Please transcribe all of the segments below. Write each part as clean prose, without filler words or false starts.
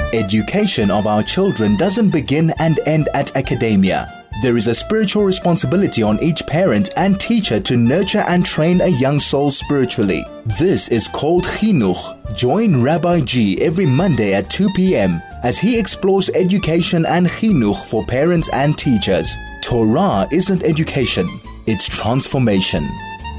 Education of our children doesn't begin and end at academia. There is a spiritual responsibility on each parent and teacher to nurture and train a young soul spiritually. This is called Chinuch. Join Rabbi G every Monday at 2 p.m. as he explores education and Chinuch for parents and teachers. Torah isn't education, it's transformation.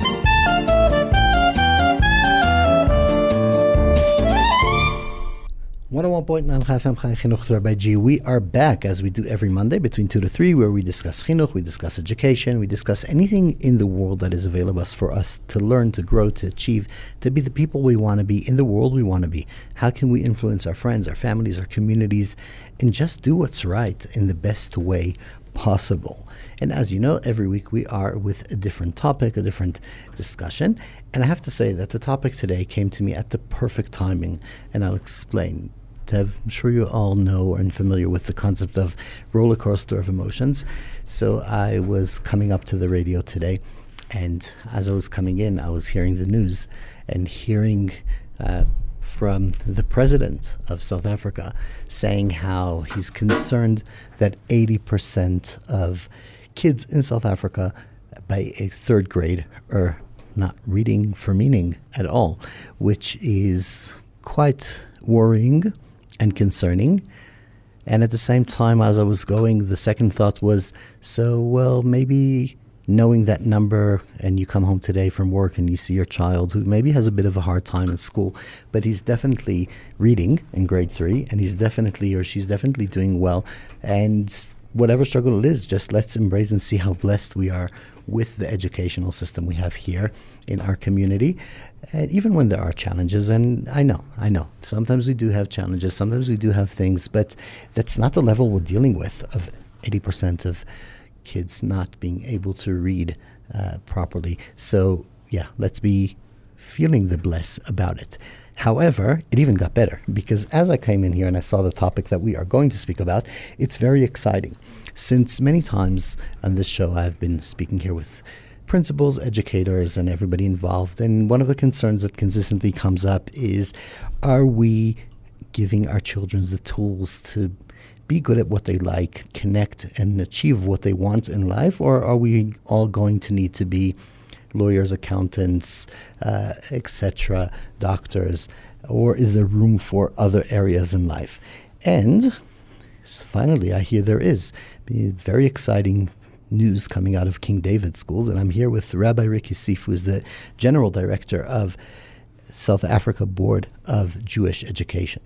101.9 FM Chai Chinuch Rabbi G. We are back as we do every Monday between 2 to 3, where we discuss Chinuch, we discuss education, we discuss anything in the world that is available for us to learn, to grow, to achieve, to be the people we want to be in the world we want to be. How can we influence our friends, our families, our communities, and just do what's right in the best way possible? And as you know, every week we are with a different topic, a different discussion. And I have to say that the topic today came to me at the perfect timing, and I'll explain. I'm sure you all know and familiar with the concept of roller coaster of emotions. So I was coming up to the radio today, and as I was coming in, I was hearing the news and hearing from the president of South Africa saying how he's concerned that 80% of kids in South Africa by a third grade are not reading for meaning at all, which is quite worrying and concerning. And at the same time, as I was going, the second thought was, maybe knowing that number, and you come home today from work and you see your child who maybe has a bit of a hard time in school, but he's definitely reading in grade 3, and he's definitely, or she's definitely doing well. And whatever struggle it is, just let's embrace and see how blessed we are with the educational system we have here in our community. And even when there are challenges, and I know, sometimes we do have challenges, sometimes we do have things, but that's not the level we're dealing with of 80% of kids not being able to read properly. So yeah, let's be feeling the bless about it. However, it even got better, because as I came in here and I saw the topic that we are going to speak about, it's very exciting. Since many times on this show I've been speaking here with principals, educators, and everybody involved, and one of the concerns that consistently comes up is, are we giving our children the tools to be good at what they like, connect and achieve what they want in life, or are we all going to need to be lawyers, accountants, etc., doctors, or is there room for other areas in life? And finally, I hear there is very exciting news coming out of King David Schools, and I'm here with Rabbi Ricky Seif, who is the General Director of South Africa Board of Jewish Education.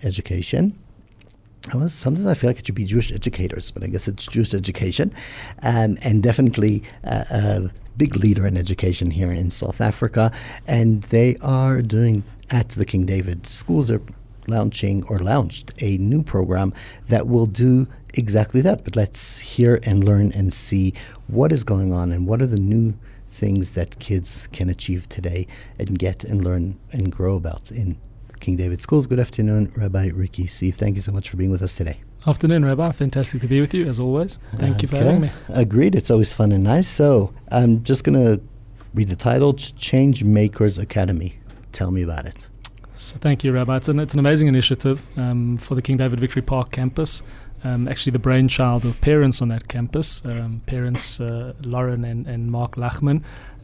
Sometimes I feel like it should be Jewish educators, but I guess it's Jewish education, and definitely a big leader in education here in South Africa. And they are doing, at the King David Schools, are launched a new program that will do exactly that. But let's hear and learn and see what is going on and what are the new things that kids can achieve today and get and learn and grow about in King David Schools. Good afternoon, Rabbi Ricky Seif. Thank you so much for being with us today. Afternoon, Rabbi. Fantastic to be with you, as always. Thank you for having me. Agreed. It's always fun and nice. So I'm just going to read the title, Change Makers Academy. Tell me about it. So thank you, Rabbi. It's an amazing initiative for the King David Victory Park campus. Actually, the brainchild of parents on that campus, parents Lauren and Mark Lachman,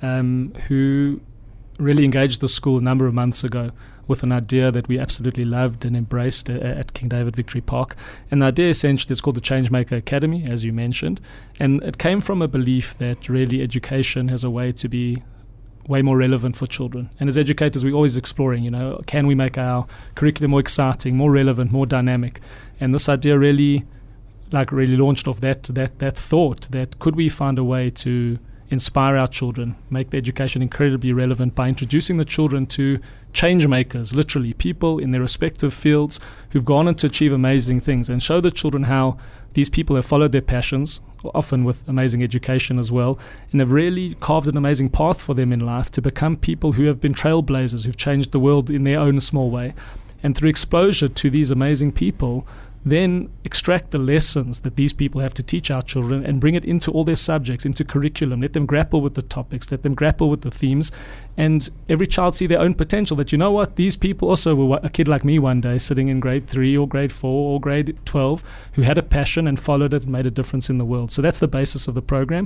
who really engaged the school a number of months ago with an idea that we absolutely loved and embraced at King David Victory Park. And the idea essentially is called the Changemaker Academy, as you mentioned. And it came from a belief that really education has a way to be way more relevant for children. And as educators, we're always exploring, can we make our curriculum more exciting, more relevant, more dynamic? And this idea really launched off that thought that could we find a way to inspire our children, make the education incredibly relevant by introducing the children to change makers, literally people in their respective fields who've gone on to achieve amazing things, and show the children how these people have followed their passions, often with amazing education as well, and have really carved an amazing path for them in life to become people who have been trailblazers, who've changed the world in their own small way. And through exposure to these amazing people, then extract the lessons that these people have to teach our children and bring it into all their subjects, into curriculum. Let them grapple with the topics, let them grapple with the themes, and every child see their own potential, that, you know what, these people also were a kid like me one day sitting in grade 3 or grade 4 or grade 12 who had a passion and followed it and made a difference in the world. So that's the basis of the program,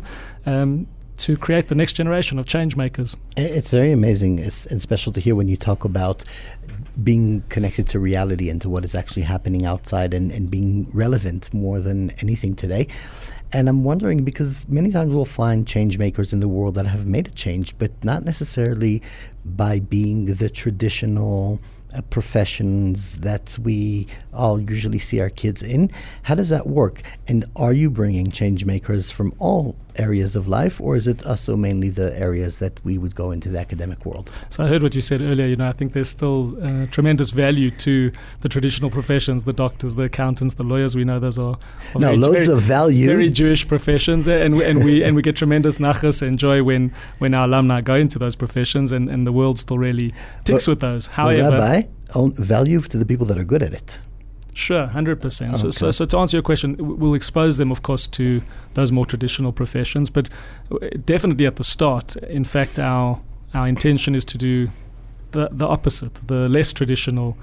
to create the next generation of change makers. It's very amazing and special to hear when you talk about being connected to reality and to what is actually happening outside and being relevant more than anything today. And I'm wondering, because many times we'll find change makers in the world that have made a change, but not necessarily by being the traditional professions that we all usually see our kids in. How does that work? And are you bringing change makers from all areas of life, or is it also mainly the areas that we would go into the academic world? So I heard what you said earlier. I think there's still tremendous value to the traditional professions, the doctors, the accountants, the lawyers. We know those are loads of value, very Jewish professions, and we get tremendous nachas and joy when our alumni go into those professions, and the world still really ticks with those. However, Rabbi, value to the people that are good at it. Sure, 100%. Okay. So to answer your question, we'll expose them, of course, to those more traditional professions, but definitely at the start. In fact, our intention is to do the opposite, the less traditional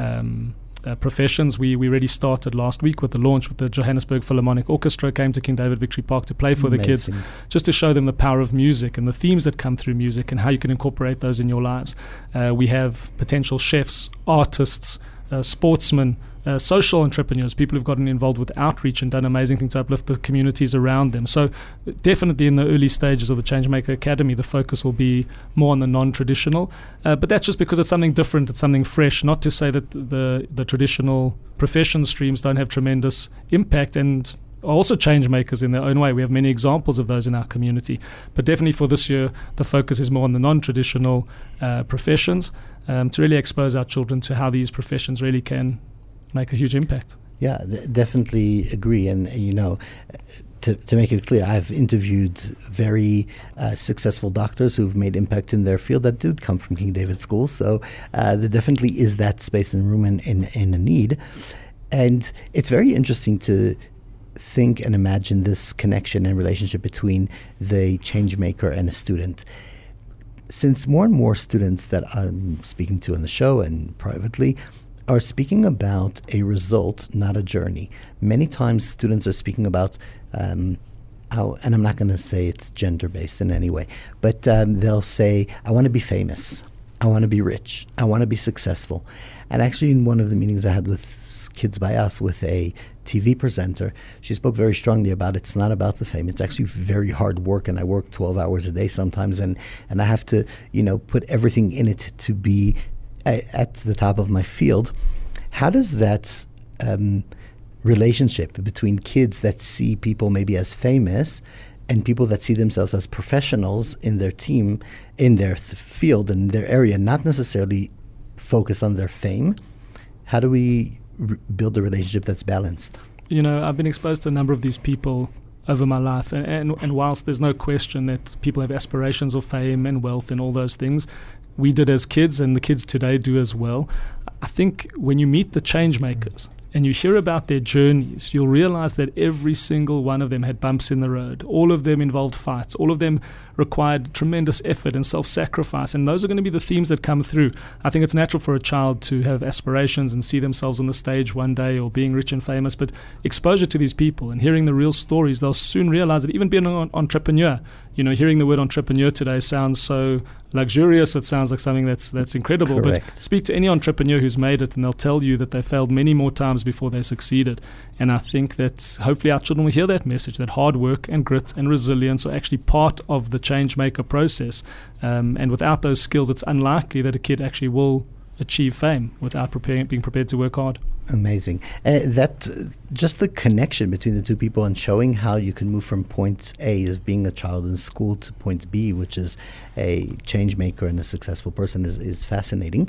professions. We already started last week with the launch with the Johannesburg Philharmonic Orchestra, came to King David Victory Park to play for the kids, just to show them the power of music and the themes that come through music and how you can incorporate those in your lives. We have potential chefs, artists, sportsmen, social entrepreneurs, people who've gotten involved with outreach and done amazing things to uplift the communities around them. So definitely in the early stages of the Changemaker Academy, the focus will be more on the non-traditional. But that's just because it's something different, it's something fresh, not to say that the traditional profession streams don't have tremendous impact and are also change makers in their own way. We have many examples of those in our community. But definitely for this year, the focus is more on the non-traditional professions, to really expose our children to how these professions really can make a huge impact. Yeah, definitely agree. And, to make it clear, I've interviewed very successful doctors who've made impact in their field that did come from King David schools. So there definitely is that space and room in a need. And it's very interesting to think and imagine this connection and relationship between the change maker and a student. Since more and more students that I'm speaking to on the show and privately are speaking about a result, not a journey. Many times students are speaking about and I'm not going to say it's gender-based in any way, but they'll say, I want to be famous, I want to be rich, I want to be successful. And actually in one of the meetings I had with Kids by Us with a TV presenter, she spoke very strongly about it's not about the fame. It's actually very hard work, and I work 12 hours a day sometimes, and I have to, put everything in it to be at the top of my field. How does that relationship between kids that see people maybe as famous and people that see themselves as professionals in their team, in their field, in their area, not necessarily focus on their fame, how do we build a relationship that's balanced? I've been exposed to a number of these people over my life, and whilst there's no question that people have aspirations of fame and wealth and all those things, we did as kids, and the kids today do as well. I think when you meet the change makers and you hear about their journeys, you'll realize that every single one of them had bumps in the road. All of them involved fights. All of them required tremendous effort and self-sacrifice, and those are going to be the themes that come through. I think it's natural for a child to have aspirations and see themselves on the stage one day or being rich and famous, but exposure to these people and hearing the real stories, they'll soon realize that even being an entrepreneur, hearing the word entrepreneur today sounds so luxurious, it sounds like something that's incredible. Correct. But speak to any entrepreneur who's made it and they'll tell you that they failed many more times before they succeeded. And I think that hopefully our children will hear that message, that hard work and grit and resilience are actually part of the change maker process. And without those skills, it's unlikely that a kid actually will achieve fame without being prepared to work hard. Amazing. Just the connection between the two people and showing how you can move from point A as being a child in school to point B, which is a change maker and a successful person, is fascinating.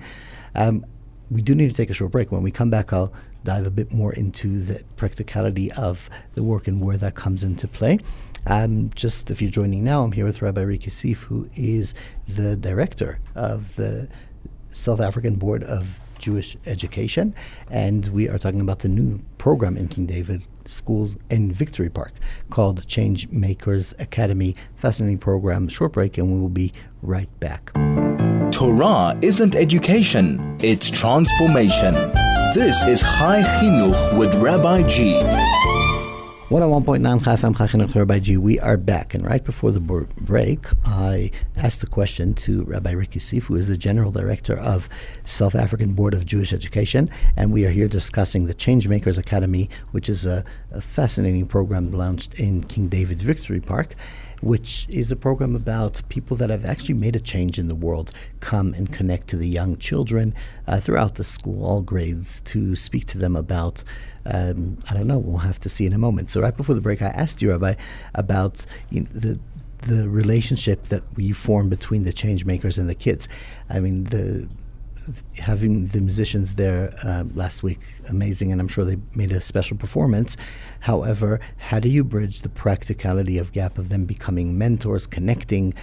We do need to take a short break. When we come back, I'll dive a bit more into the practicality of the work and where that comes into play. Just if you're joining now, I'm here with Rabbi Riki Seif, who is the director of the South African Board of Jewish Education, and we are talking about the new program in King David Schools in Victory Park called Change Makers Academy. Fascinating program. Short break, and we will be right back. Torah isn't education, it's transformation. This is Chai Chinuch with Rabbi G. 101.9 Chai FM, Chai Chinuch, Rabbi G. We are back, and right before the break, I asked a question to Rabbi Ricky Seif, who is the General Director of South African Board of Jewish Education, and we are here discussing the Changemakers Academy, which is a fascinating program launched in King David Victory Park, which is a program about people that have actually made a change in the world come and connect to the young children throughout the school, all grades, to speak to them about, I don't know, we'll have to see in a moment. So right before the break, I asked you, Rabbi, about the relationship that we form between the change makers and the kids. I mean, having the musicians there last week, amazing, and I'm sure they made a special performance. However, how do you bridge the practicality of gap of them becoming mentors, connecting,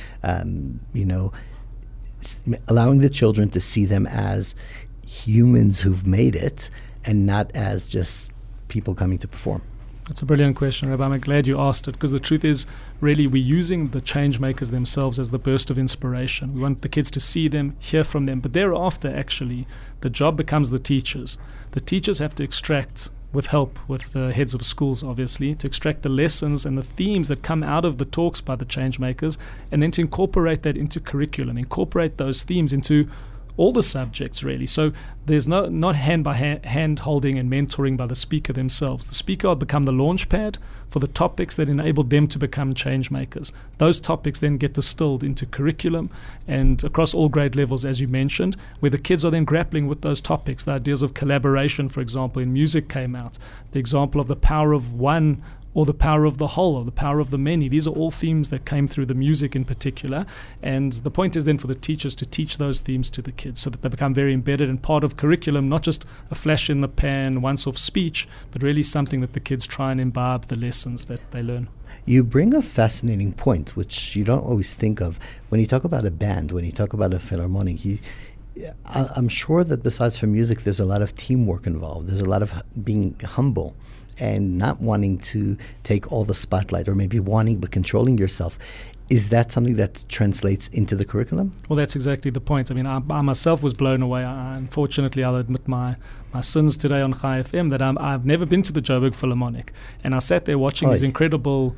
allowing the children to see them as humans who've made it and not as just people coming to perform? That's a brilliant question, Rabbi. I'm glad you asked it, because the truth is, really, we're using the change makers themselves as the burst of inspiration. We want the kids to see them, hear from them, but thereafter, actually, the job becomes the teachers. The teachers have to extract, with help with the heads of schools, obviously, to extract the lessons and the themes that come out of the talks by the change makers, and then to incorporate that into curriculum, incorporate those themes into all the subjects, really. So there's not hand holding and mentoring by the speaker themselves. The speaker will become the launch pad for the topics that enable them to become change makers. Those topics then get distilled into curriculum and across all grade levels, as you mentioned, where the kids are then grappling with those topics. The ideas of collaboration, for example, in music came out. The example of the power of one, or the power of the whole, or the power of the many. These are all themes that came through the music in particular. And the point is then for the teachers to teach those themes to the kids so that they become very embedded and part of curriculum, not just a flash in the pan, once-off speech, but really something that the kids try and imbibe the lessons that they learn. You bring a fascinating point, which you don't always think of. When you talk about a band, when you talk about a philharmonic, I'm sure that besides from music, there's a lot of teamwork involved. There's a lot of being humble and not wanting to take all the spotlight, or maybe wanting but controlling yourself. Is that something that translates into the curriculum? Well, that's exactly the point. I mean, I myself was blown away. Unfortunately, I'll admit my sins today on Chai FM that I've never been to the Joburg Philharmonic. And I sat there watching these incredible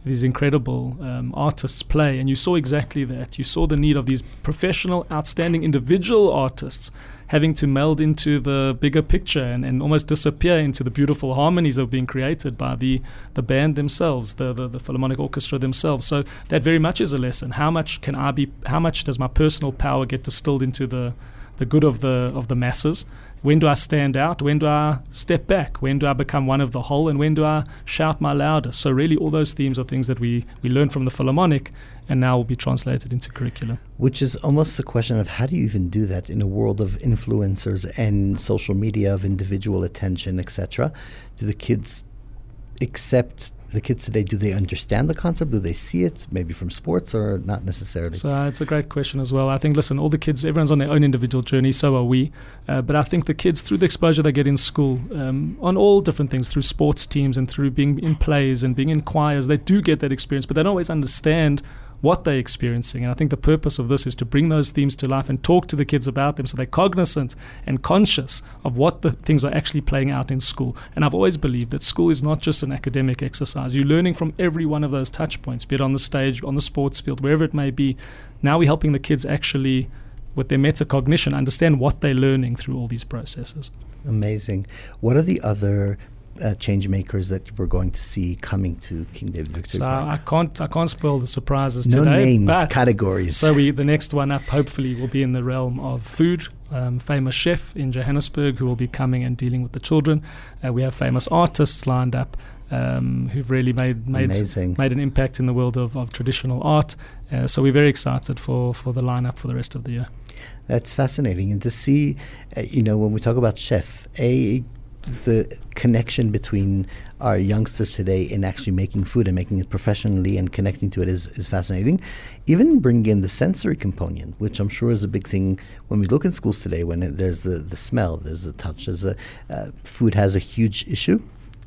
artists play, and you saw exactly that. You saw the need of these professional, outstanding individual artists having to meld into the bigger picture and almost disappear into the beautiful harmonies that were being created by the band themselves, the Philharmonic Orchestra themselves. So that very much is a lesson. How much does my personal power get distilled into the good of the masses? When do I stand out? When do I step back? When do I become one of the whole? And when do I shout my loudest? So really all those themes are things that we learn from the Philharmonic and now will be translated into curriculum. Which is almost a question of how do you even do that in a world of influencers and social media, of individual attention, etc.? Do the kids today, do they understand the concept? Do they see it maybe from sports or not necessarily? So it's a great question as well. I think, listen, all the kids, everyone's on their own individual journey, so are we. But I think the kids, through the exposure they get in school, on all different things, through sports teams and through being in plays and being in choirs, they do get that experience, but they don't always understand what they're experiencing. And I think the purpose of this is to bring those themes to life and talk to the kids about them so they're cognizant and conscious of what the things are actually playing out in school. And I've always believed that school is not just an academic exercise. You're learning from every one of those touch points, be it on the stage, on the sports field, wherever it may be. Now we're helping the kids actually, with their metacognition, understand what they're learning through all these processes. Amazing. What are the other change makers that we're going to see coming to King David Victory Park? I can't spoil the surprises today. No names, but categories. So the next one up hopefully will be in the realm of food. Famous chef in Johannesburg who will be coming and dealing with the children. We have famous artists lined up who've really made an impact in the world of traditional art. So we're very excited for the lineup for the rest of the year. That's fascinating. And to see, when we talk about chef, the connection between our youngsters today in actually making food and making it professionally and connecting to it is fascinating. Even bringing in the sensory component, which I'm sure is a big thing when we look in schools today, when there's the smell, there's the touch, food has a huge issue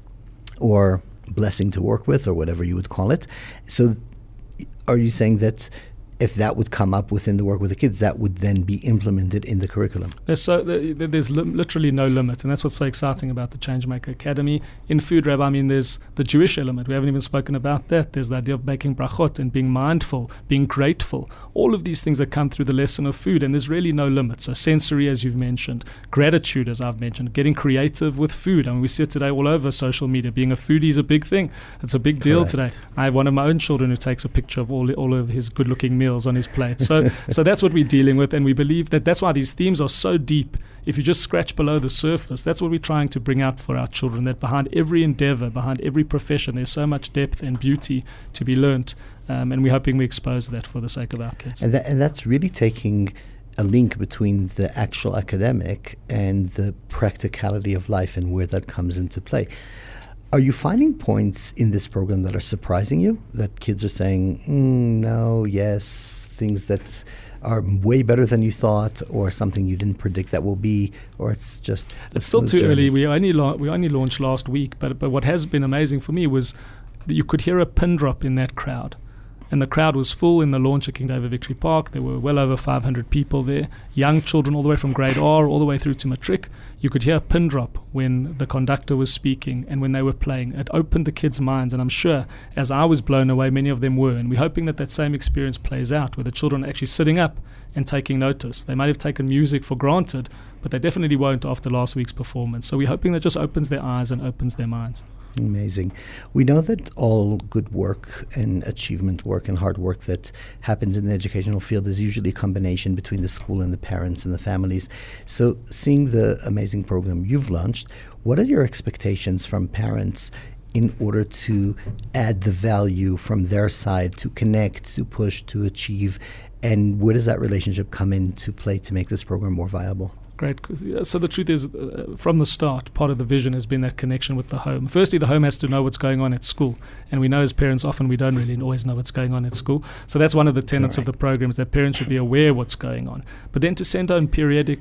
or blessing to work with or whatever you would call it. So are you saying that if that would come up within the work with the kids, that would then be implemented in the curriculum? There's literally no limit, and that's what's so exciting about the Changemaker Academy. In food, Rabbi, I mean, there's the Jewish element. We haven't even spoken about that. There's the idea of making brachot and being mindful, being grateful. All of these things that come through the lesson of food, and there's really no limit. So sensory, as you've mentioned, gratitude, as I've mentioned, getting creative with food. I mean, we see it today all over social media. Being a foodie is a big thing. It's a big deal today. I have one of my own children who takes a picture of all of his good-looking meals on his plate. So that's what we're dealing with, and we believe that that's why these themes are so deep. If you just scratch below the surface, that's what we're trying to bring out for our children, that behind every endeavor, behind every profession, there's so much depth and beauty to be learnt, and we're hoping we expose that for the sake of our kids. And that's really taking a link between the actual academic and the practicality of life and where that comes into play. Are you finding points in this program that are surprising you, that kids are saying, no, yes, things that are way better than you thought, or something you didn't predict that will be, or it's just... It's still too early. We only launched last week, but what has been amazing for me was that you could hear a pin drop in that crowd. And the crowd was full in the launch at King David Victory Park. There were well over 500 people there, young children all the way from grade R all the way through to matric. You could hear a pin drop when the conductor was speaking and when they were playing. It opened the kids' minds, and I'm sure, as I was blown away, many of them were. And we're hoping that same experience plays out, where the children are actually sitting up and taking notice. They might have taken music for granted, but they definitely won't after last week's performance. So we're hoping that just opens their eyes and opens their minds. Amazing. We know that all good work and achievement work and hard work that happens in the educational field is usually a combination between the school and the parents and the families. So seeing the amazing program you've launched, what are your expectations from parents in order to add the value from their side, to connect, to push, to achieve? And where does that relationship come into play to make this program more viable? Great. So the truth is, from the start, part of the vision has been that connection with the home. Firstly, the home has to know what's going on at school. And we know as parents, often we don't really always know what's going on at school. So that's one of the tenets of the program, is that parents should be aware what's going on. But then to send out periodic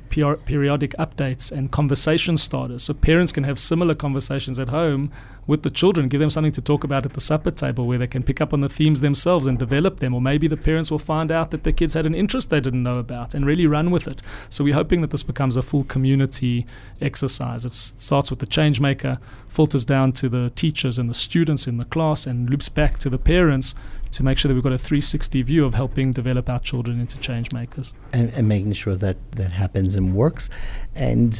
updates and conversation starters, so parents can have similar conversations at home with the children, give them something to talk about at the supper table where they can pick up on the themes themselves and develop them. Or maybe the parents will find out that their kids had an interest they didn't know about and really run with it. So we're hoping that this becomes a full community exercise. It starts with the Changemaker, filters down to the teachers and the students in the class, and loops back to the parents to make sure that we've got a 360 view of helping develop our children into change makers. And making sure that happens and works. And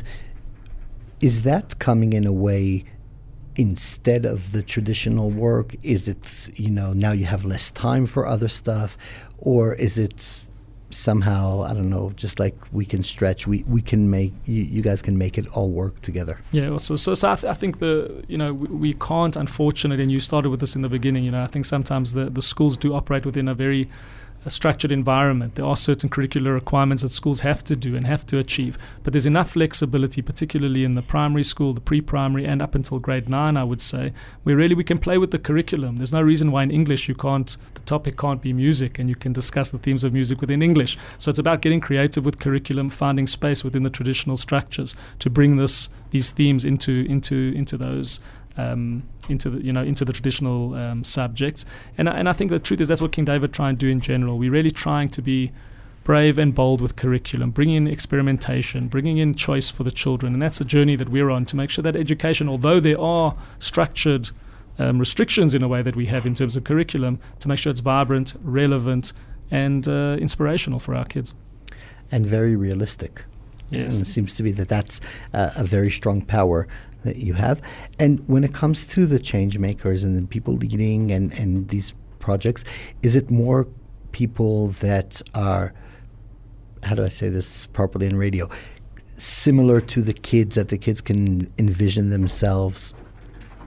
is that coming in a way instead of the traditional work? Is it, now you have less time for other stuff? Or is it somehow, I don't know, just like we can stretch, we can make, you guys can make it all work together? Yeah, so I think we can't, unfortunately, and you started with this in the beginning, I think sometimes the schools do operate within a very structured environment. There are certain curricular requirements that schools have to do and have to achieve, but there's enough flexibility, particularly in the primary school, the pre-primary, and up until grade 9, I would say, where really we can play with the curriculum. There's no reason why in English the topic can't be music, and you can discuss the themes of music within English. So it's about getting creative with curriculum, finding space within the traditional structures to bring these themes into those into the traditional subjects. And I think the truth is that's what King David try and do in general. We're really trying to be brave and bold with curriculum, bringing in experimentation, bringing in choice for the children. And that's a journey that we're on to make sure that education, although there are structured restrictions in a way that we have in terms of curriculum, to make sure it's vibrant, relevant, and inspirational for our kids. And very realistic. Yes. And it seems to be that's a very strong power that you have. And when it comes to the change makers and the people leading and these projects, is it more people that are, how do I say this properly in radio, similar to the kids, that the kids can envision themselves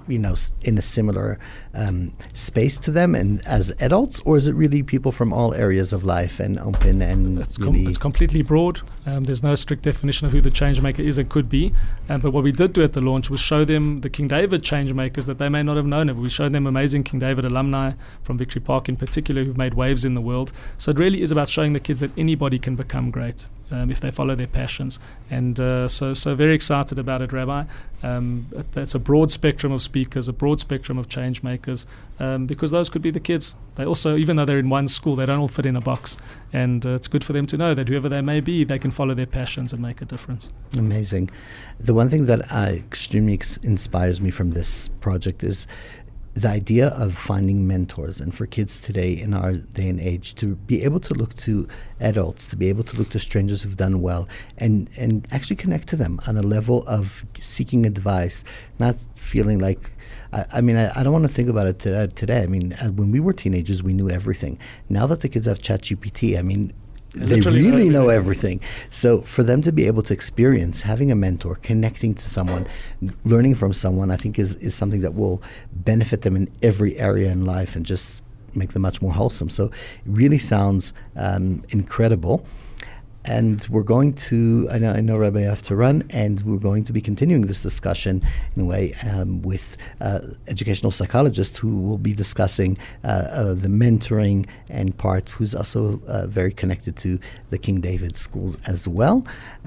in a similar space to them and as adults, or is it really people from all areas of life and open and it's completely broad. There's no strict definition of who the change maker is and could be. But what we did do at the launch was show them the King David change makers that they may not have known of. We showed them amazing King David alumni from Victory Park in particular who've made waves in the world. So it really is about showing the kids that anybody can become great if they follow their passions. And so very excited about it, Rabbi. It's a broad spectrum of speakers, a broad spectrum of change makers, because those could be the kids. They also, even though they're in one school, they don't all fit in a box. And it's good for them to know that whoever they may be, they can follow their passions and make a difference. Amazing. The one thing that extremely inspires me from this project is the idea of finding mentors, and for kids today in our day and age to be able to look to adults, to be able to look to strangers who've done well and actually connect to them on a level of seeking advice, not feeling like I don't want to think about it today. I mean, when we were teenagers, we knew everything. Now that the kids have ChatGPT, they really know everything. So for them to be able to experience having a mentor, connecting to someone, learning from someone, I think is something that will benefit them in every area in life and just make them much more wholesome. So it really sounds incredible. And we're going to, I know Rabbi, I have to run, and we're going to be continuing this discussion in a way with educational psychologists who will be discussing the mentoring and part, who's also very connected to the King David schools as well.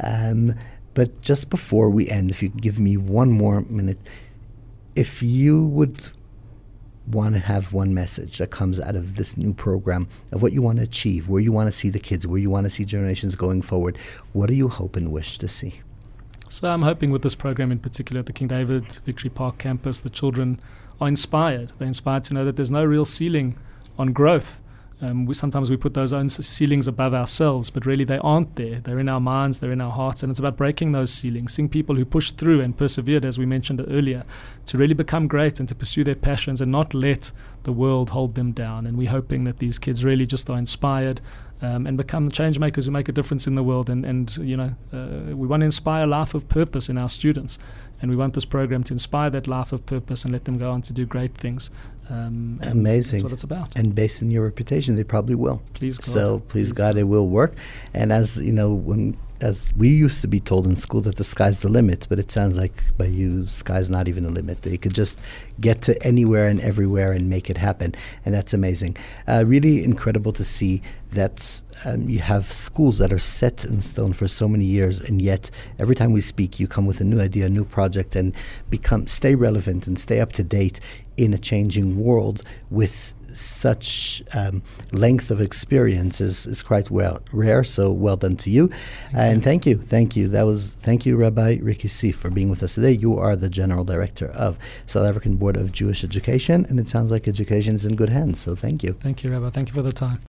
But just before we end, if you could give me one more minute, if you would want to have one message that comes out of this new program of what you want to achieve, where you want to see the kids, where you want to see generations going forward, what do you hope and wish to see? So I'm hoping with this program in particular at the King David Victory Park campus, the children are inspired. They're inspired to know that there's no real ceiling on growth. Sometimes we put those own ceilings above ourselves, but really they aren't there. They're in our minds, they're in our hearts, and it's about breaking those ceilings, seeing people who pushed through and persevered, as we mentioned earlier, to really become great and to pursue their passions and not let the world hold them down. And we're hoping that these kids really just are inspired and become change makers who make a difference in the world. And we want to inspire a life of purpose in our students. And we want this program to inspire that life of purpose and let them go on to do great things. Amazing. That's what it's about. And based on your reputation, they probably will. Please God. So please God, it will work. And as you know, as we used to be told in school that the sky's the limit, but it sounds like by you, sky's not even a limit. They could just get to anywhere and everywhere and make it happen. And that's amazing. Really incredible to see that you have schools that are set in stone for so many years, and yet every time we speak, you come with a new idea, a new project, and stay relevant and stay up to date in a changing world with such length of experience is quite rare. So well done to you. Thank you. Thank you, Rabbi Ricky Seif, for being with us today. You are the General Director of South African Board of Jewish Education, and it sounds like education is in good hands. So thank you. Thank you, Rabbi. Thank you for the time.